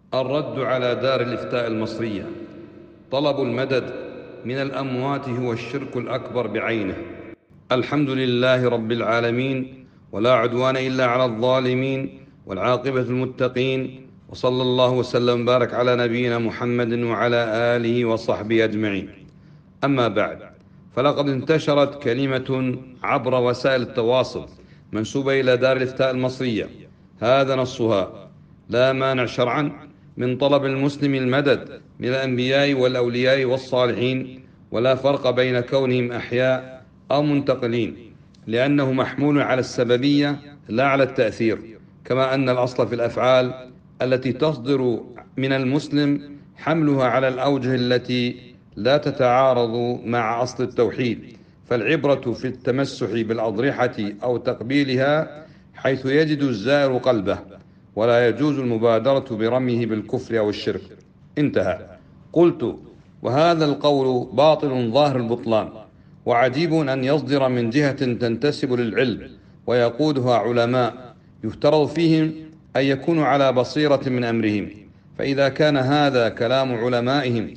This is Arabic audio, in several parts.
الرد على دار الإفتاء المصرية: طلب المدد من الأموات هو الشرك الأكبر بعينه. الحمد لله رب العالمين، ولا عدوان إلا على الظالمين، والعاقبة للمتقين، وصلى الله وسلم وبارك على نبينا محمد وعلى آله وصحبه أجمعين. أما بعد، فلقد انتشرت كلمة عبر وسائل التواصل منسوبة إلى دار الإفتاء المصرية، هذا نصها: لا مانع شرعا من طلب المسلم المدد من الأنبياء والأولياء والصالحين، ولا فرق بين كونهم أحياء أو منتقلين، لأنه محمول على السببية لا على التأثير، كما أن الأصل في الأفعال التي تصدر من المسلم حملها على الأوجه التي لا تتعارض مع أصل التوحيد، فالعبرة في التمسح بالأضرحة أو تقبيلها حيث يجد الزائر قلبه، ولا يجوز المبادرة برميه بالكفر أو الشرك. انتهى. قلت: وهذا القول باطل ظاهر البطلان، وعجيب أن يصدر من جهة تنتسب للعلم ويقودها علماء يفترض فيهم أن يكونوا على بصيرة من أمرهم، فإذا كان هذا كلام علمائهم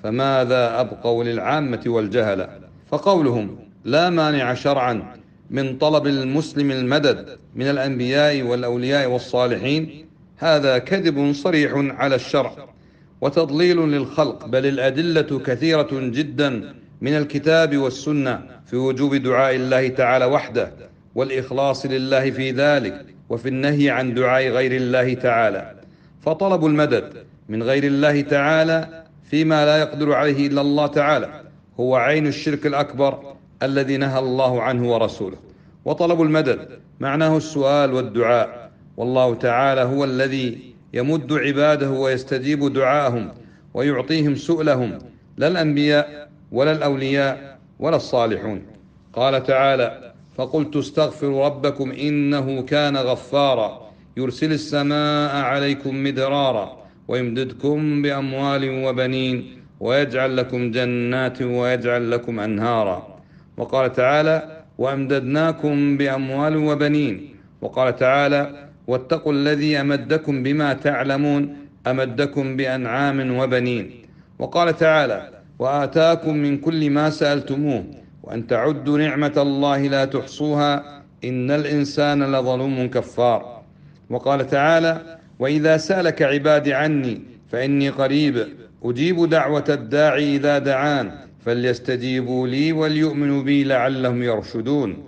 فماذا أبقوا للعامة والجهلة؟ فقولهم لا مانع شرعا من طلب المسلم المدد من الأنبياء والأولياء والصالحين هذا كذب صريح على الشرع وتضليل للخلق، بل الأدلة كثيرة جدا من الكتاب والسنة في وجوب دعاء الله تعالى وحده والإخلاص لله في ذلك، وفي النهي عن دعاء غير الله تعالى. فطلب المدد من غير الله تعالى فيما لا يقدر عليه إلا الله تعالى هو عين الشرك الأكبر الذي نهى الله عنه ورسوله. وطلب المدد معناه السؤال والدعاء، والله تعالى هو الذي يمد عباده ويستجيب دعاءهم ويعطيهم سؤلهم، لا الأنبياء ولا الأولياء ولا الصالحون. قال تعالى: فقلت استغفروا ربكم إنه كان غفارا يرسل السماء عليكم مدرارا ويمددكم بأموال وبنين ويجعل لكم جنات ويجعل لكم أنهارا. وقال تعالى: وأمددناكم بأموال وبنين. وقال تعالى: واتقوا الذي أمدكم بما تعلمون أمدكم بأنعام وبنين. وقال تعالى: وآتاكم من كل ما سألتموه وأن تعدوا نعمة الله لا تحصوها إن الإنسان لظلوم كفار. وقال تعالى: وإذا سألك عبادي عني فإني قريب أجيب دعوة الداعي إذا دعان فليستجيبوا لي وليؤمنوا بي لعلهم يرشدون.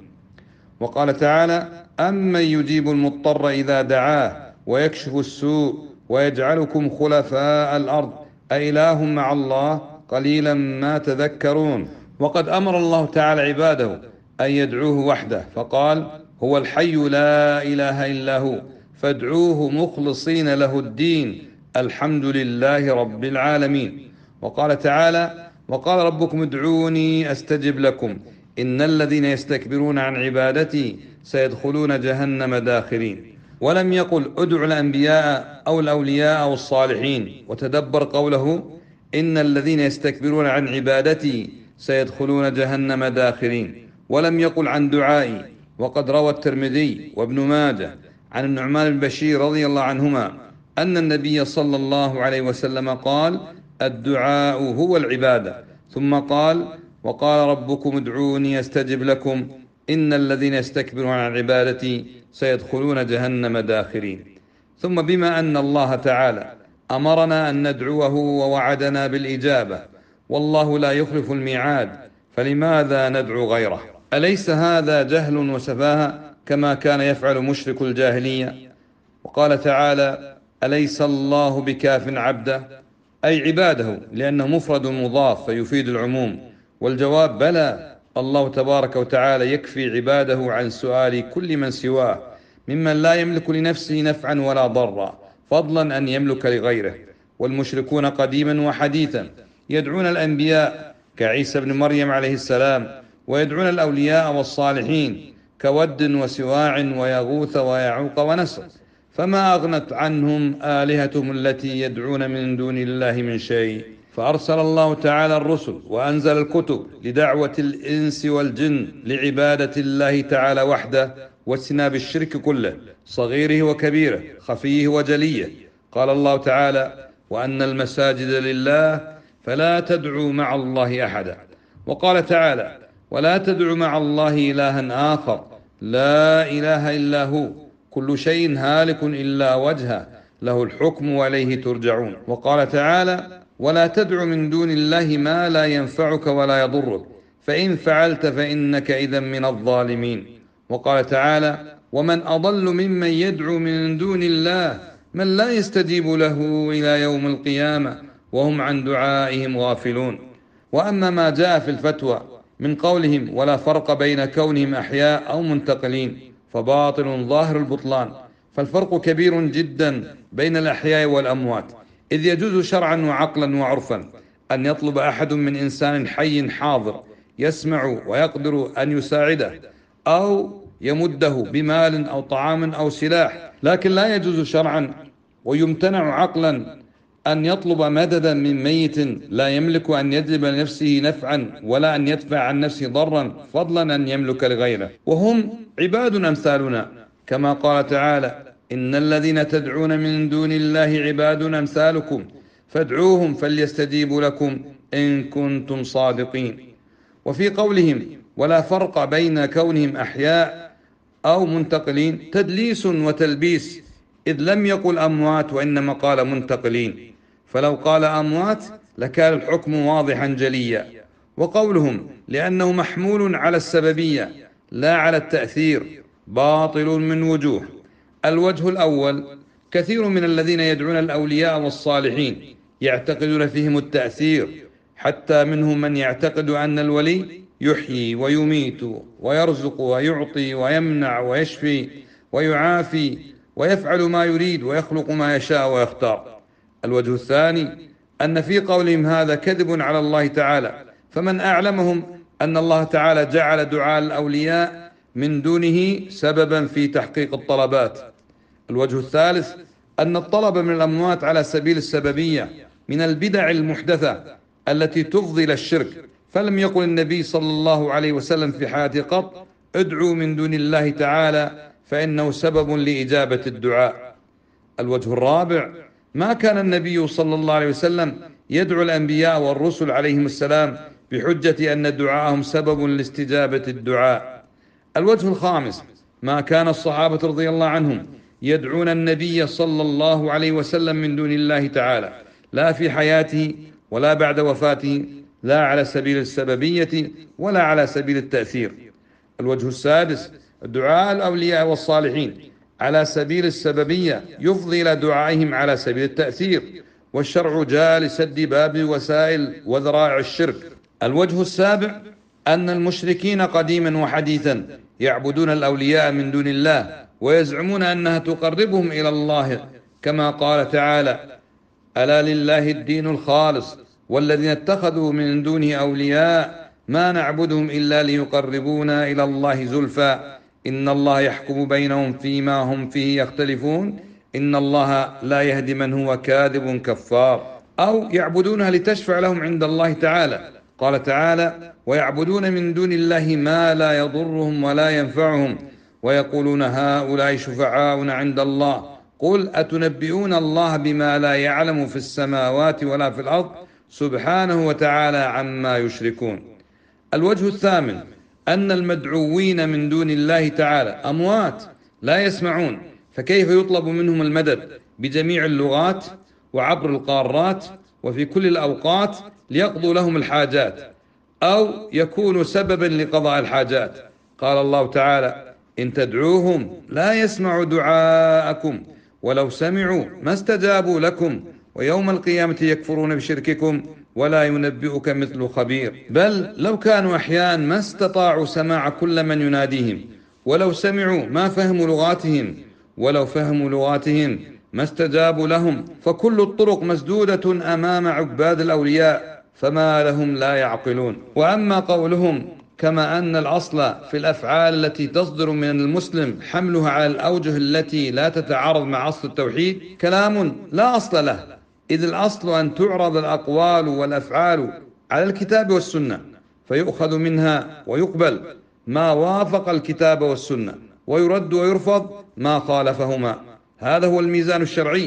وقال تعالى: أمن يجيب المضطر إذا دعاه ويكشف السوء ويجعلكم خلفاء الأرض أإله مع الله قليلا ما تذكرون. وقد أمر الله تعالى عباده أن يدعوه وحده، فقال: هو الحي لا إله إلا هو فادعوه مخلصين له الدين الحمد لله رب العالمين. وقال تعالى: وقال ربكم ادعوني أستجب لكم إن الذين يستكبرون عن عبادتي سيدخلون جهنم داخرين. ولم يقل ادع الأنبياء أو الأولياء أو الصالحين، وتدبر قوله: إن الذين يستكبرون عن عبادتي سيدخلون جهنم داخرين. ولم يقل عن دعائي. وقد روى الترمذي وابن ماجه عن النعمان بن بشير رضي الله عنهما أن النبي صلى الله عليه وسلم قال: الدعاء هو العبادة. ثم قال: وقال ربكم ادعوني أستجب لكم إن الذين يستكبرون عن عبادتي سيدخلون جهنم داخرين. ثم بما أن الله تعالى أمرنا أن ندعوه ووعدنا بالإجابة والله لا يخلف الميعاد، فلماذا ندعو غيره؟ أليس هذا جهل وسفاهة كما كان يفعل مشرك الجاهلية؟ وقال تعالى: أليس الله بكاف عبده، أي عباده، لأنه مفرد مضاف فيفيد العموم. والجواب: بلى، الله تبارك وتعالى يكفي عباده عن سؤال كل من سواه ممن لا يملك لنفسه نفعا ولا ضرا، فضلا أن يملك لغيره. والمشركون قديما وحديثا يدعون الأنبياء كعيسى بن مريم عليه السلام، ويدعون الأولياء والصالحين كود وسواع ويغوث ويعوق ونسر، فما أغنت عنهم آلهتهم التي يدعون من دون الله من شيء. فأرسل الله تعالى الرسل وأنزل الكتب لدعوة الإنس والجن لعبادة الله تعالى وحده واجتناب الشرك كله، صغيره وكبيره، خفيه وجليه. قال الله تعالى: وأن المساجد لله فلا تدعوا مع الله أحدا. وقال تعالى: ولا تدعوا مع الله إلها آخر لا إله إلا هو كل شيء هالك إلا وجهه له الحكم وإليه ترجعون. وقال تعالى: ولا تدع من دون الله ما لا ينفعك ولا يضرك فإن فعلت فإنك إذا من الظالمين. وقال تعالى: ومن أضل ممن يدعو من دون الله من لا يستجيب له إلى يوم القيامة وهم عن دعائهم غافلون. وأما ما جاء في الفتوى من قولهم ولا فرق بين كونهم أحياء أو منتقلين فباطل ظاهر البطلان، فالفرق كبير جدا بين الأحياء والأموات، إذ يجوز شرعا وعقلا وعرفا أن يطلب أحد من إنسان حي حاضر يسمع ويقدر أن يساعده أو يمده بمال أو طعام أو سلاح، لكن لا يجوز شرعا ويمتنع عقلا أن يطلب مددا من ميت لا يملك أن يجلب لنفسه نفعا ولا أن يدفع عن نفسه ضرا، فضلا أن يملك لغيره. وهم عباد أمثالنا، كما قال تعالى: إن الذين تدعون من دون الله عباد أمثالكم فادعوهم فليستجيبوا لكم إن كنتم صادقين. وفي قولهم ولا فرق بين كونهم أحياء أو منتقلين تدليس وتلبيس، إذ لم يقل أموات وإنما قال منتقلين، فلو قال أموات لكان الحكم واضحا جليا. وقولهم لأنه محمول على السببية لا على التأثير باطل من وجوه. الوجه الأول: كثير من الذين يدعون الأولياء والصالحين يعتقدون فيهم التأثير، حتى منهم من يعتقد أن الولي يحيي ويميت ويرزق ويعطي ويمنع ويشفي ويعافي ويفعل ما يريد ويخلق ما يشاء ويختار. الوجه الثاني: أن في قولهم هذا كذب على الله تعالى، فمن أعلمهم أن الله تعالى جعل دعاء الأولياء من دونه سببا في تحقيق الطلبات. الوجه الثالث: أن الطلب من الأموات على سبيل السببية من البدع المحدثة التي تفضي إلى الشرك، فلم يقل النبي صلى الله عليه وسلم في حياته قط: ادعوا من دون الله تعالى فإنه سبب لإجابة الدعاء. الوجه الرابع: ما كان النبي صلى الله عليه وسلم يدعو الأنبياء والرسل عليهم السلام بحجة أن دعاءهم سبب لاستجابة الدعاء. الوجه الخامس: ما كان الصحابة رضي الله عنهم يدعون النبي صلى الله عليه وسلم من دون الله تعالى لا في حياته ولا بعد وفاته، لا على سبيل السببية ولا على سبيل التأثير. الوجه السادس: دعاء الأولياء والصالحين على سبيل السببية يفضي إلى دعائهم على سبيل التأثير، والشرع جاء لسد باب وسائل وذرائع الشرك. الوجه السابع: أن المشركين قديما وحديثا يعبدون الأولياء من دون الله ويزعمون أنها تقربهم إلى الله، كما قال تعالى: ألا لله الدين الخالص والذين اتخذوا من دونه أولياء ما نعبدهم إلا ليقربونا إلى الله زلفى إن الله يحكم بينهم فيما هم فيه يختلفون إن الله لا يهدي من هو كاذب كفار. أو يعبدونها لتشفع لهم عند الله تعالى، قال تعالى: ويعبدون من دون الله ما لا يضرهم ولا ينفعهم ويقولون هؤلاء شفعاؤنا عند الله قل أتنبئون الله بما لا يعلم في السماوات ولا في الأرض سبحانه وتعالى عما يشركون. الوجه الثامن: أن المدعوين من دون الله تعالى أموات لا يسمعون، فكيف يطلب منهم المدد بجميع اللغات وعبر القارات وفي كل الأوقات ليقضوا لهم الحاجات أو يكونوا سببا لقضاء الحاجات؟ قال الله تعالى: إن تدعوهم لا يسمعوا دعاءكم ولو سمعوا ما استجابوا لكم ويوم القيامة يكفرون بشرككم ولا ينبئك مثل خبير. بل لو كانوا أحياء ما استطاعوا سماع كل من يناديهم، ولو سمعوا ما فهموا لغاتهم، ولو فهموا لغاتهم ما استجابوا لهم، فكل الطرق مسدودة أمام عباد الأولياء فما لهم لا يعقلون. وأما قولهم كما أن الأصل في الأفعال التي تصدر من المسلم حملها على الأوجه التي لا تتعارض مع أصل التوحيد كلام لا أصل له، إذ الأصل أن تعرض الأقوال والأفعال على الكتاب والسنة فيؤخذ منها ويقبل ما وافق الكتاب والسنة، ويرد ويرفض ما خالفهما. هذا هو الميزان الشرعي،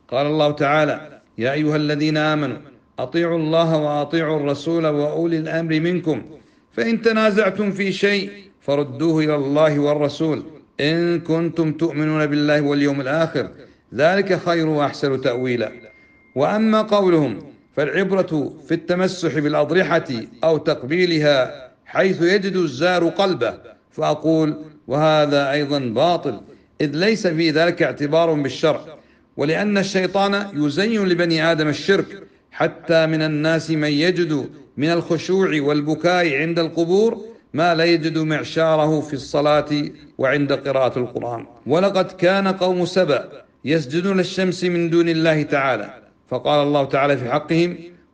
قال الله تعالى: يا أيها الذين آمنوا أطيعوا الله وأطيعوا الرسول وأولي الأمر منكم فإن تنازعتم في شيء فردوه إلى الله والرسول إن كنتم تؤمنون بالله واليوم الآخر ذلك خير وأحسن تأويلا. وأما قولهم فالعبرة في التمسح بالأضرحة أو تقبيلها حيث يجد الزار قلبه، فأقول وهذا أيضا باطل، إذ ليس في ذلك اعتبار بالشرع، ولأن الشيطان يزين لبني آدم الشرك، حتى من الناس من يجد من الخشوع والبكاء عند القبور ما لا يجد معشاره في الصلاة وعند قراءة القرآن. ولقد كان قوم سبأ يسجدون للشمس من دون الله تعالى، فقال الله تعالى في حقهم: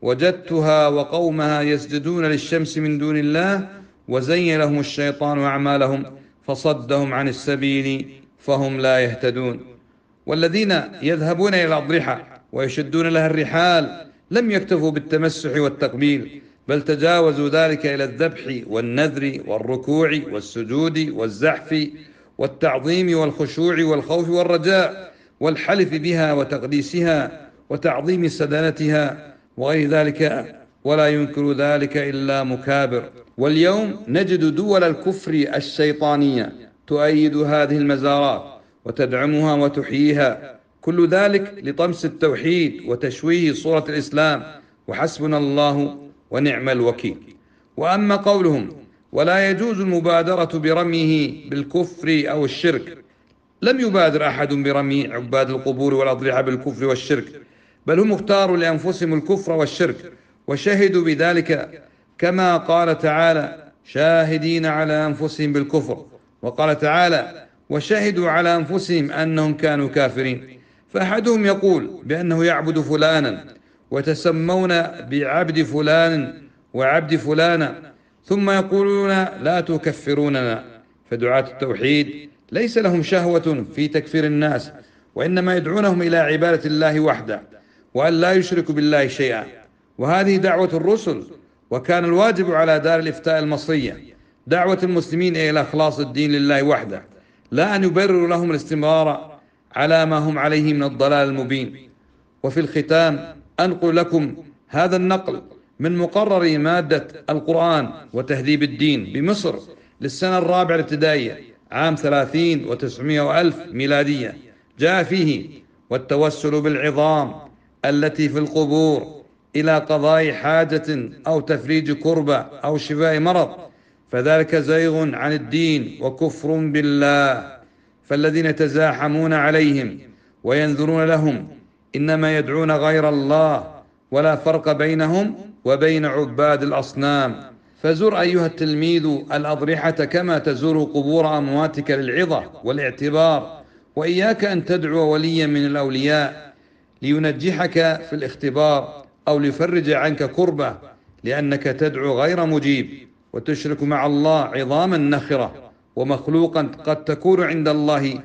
وجدتها وقومها يسجدون للشمس من دون الله وزين لهم الشيطان أعمالهم فصدهم عن السبيل فهم لا يهتدون. والذين يذهبون إلى الأضرحة ويشدون لها الرحال لم يكتفوا بالتمسح والتقبيل، بل تجاوزوا ذلك إلى الذبح والنذر والركوع والسجود والزحف والتعظيم والخشوع والخوف والرجاء والحلف بها وتقديسها وتعظيم سدنتها وغير ذلك، ولا ينكر ذلك إلا مكابر. واليوم نجد دول الكفر الشيطانية تؤيد هذه المزارات وتدعمها وتحييها، كل ذلك لطمس التوحيد وتشويه صورة الإسلام، وحسبنا الله ونعم الوكيل. وأما قولهم ولا يجوز المبادرة برميه بالكفر أو الشرك، لم يبادر أحد برمي عباد القبور والأضرحة بالكفر والشرك، بل هم اختاروا لأنفسهم الكفر والشرك وشهدوا بذلك، كما قال تعالى: شاهدين على أنفسهم بالكفر، وقال تعالى: وشهدوا على أنفسهم أنهم كانوا كافرين. فأحدهم يقول بأنه يعبد فلانا وتسمون بعبد فلان وعبد فلانة، ثم يقولون لا تكفروننا. فدعاة التوحيد ليس لهم شهوة في تكفير الناس، وإنما يدعونهم إلى عبادة الله وحده وأن لا يشركوا بالله شيئا، وهذه دعوة الرسل. وكان الواجب على دار الإفتاء المصرية دعوة المسلمين إلى إخلاص الدين لله وحده، لا أن يبرروا لهم الاستمرار على ما هم عليه من الضلال المبين. وفي الختام أنقل لكم هذا النقل من مقرر مادة القرآن وتهذيب الدين بمصر للسنة الرابعة الابتدائية عام 30 و900 ألف ميلادية، جاء فيه: والتوسل بالعظام التي في القبور إلى قضاء حاجة أو تفريج كربة أو شفاء مرض فذلك زيغ عن الدين وكفر بالله. فالذين يتزاحمون عليهم وينذرون لهم إنما يدعون غير الله، ولا فرق بينهم وبين عباد الأصنام. فزر أيها التلميذ الأضرحة كما تزور قبور أمواتك للعظة والاعتبار، وإياك أن تدعو وليا من الأولياء لينجحك في الاختبار أو ليفرج عنك كربة، لأنك تدعو غير مجيب وتشرك مع الله عظاما نخرة ومخلوقا قد تكون عند الله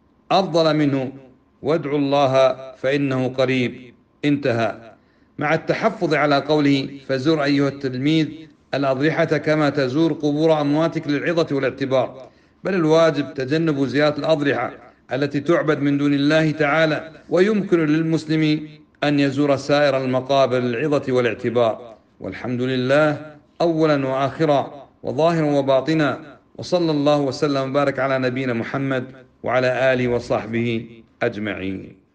أفضل منه، وادعوا الله فإنه قريب. انتهى. مع التحفظ على قوله: فزر أيها التلميذ الأضرحة كما تزور قبور أمواتك للعظة والاعتبار، بل الواجب تجنب زيارة الأضرحة التي تعبد من دون الله تعالى، ويمكن للمسلم أن يزور سائر المقابر للعظة والاعتبار. والحمد لله أولا وآخرا وظاهرا وباطنا، وصلى الله وسلم وبارك على نبينا محمد وعلى آله وصحبه أجمعين.